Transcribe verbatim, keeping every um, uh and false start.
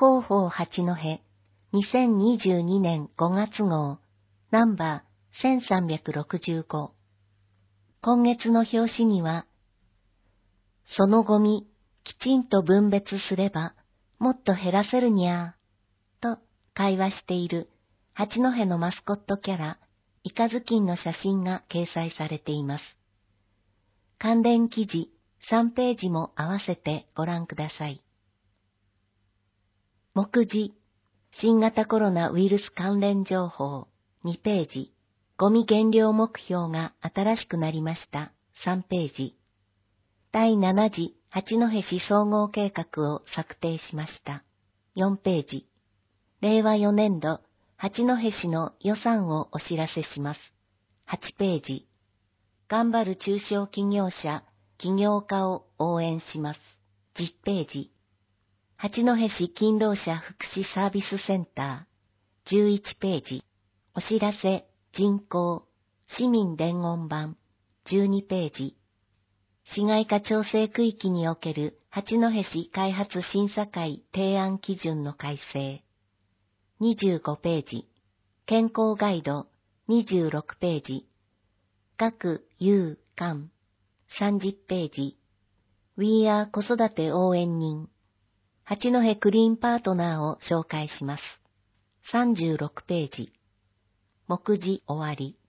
広報八戸にせんにじゅうにねんごがつ号ナンバーせんさんびゃくろくじゅうご。今月の表紙には、そのゴミきちんと分別すればもっと減らせるにゃーと会話している八戸のマスコットキャライカズキンの写真が掲載されています。関連記事さんページも合わせてご覧ください。目次、新型コロナウイルス関連情報にページ、ゴミ減量目標が新しくなりましたさんページ、だいなな次八戸市総合計画を策定しましたよんページ、れいわよねんど八戸市の予算をお知らせしますはちページ、頑張る中小企業者、起業家を応援しますじゅっページ、八戸市勤労者福祉サービスセンターじゅういちページ、お知らせ、人口、市民伝言板じゅうにページ、市街化調整区域における八戸市開発審査会提案基準の改正にじゅうごページ、健康ガイドにじゅうろくページ、学有館さんじゅっページ、We are 子育て応援人、八戸クリーンパートナーを紹介します。さんじゅうろくページ、目次終わり。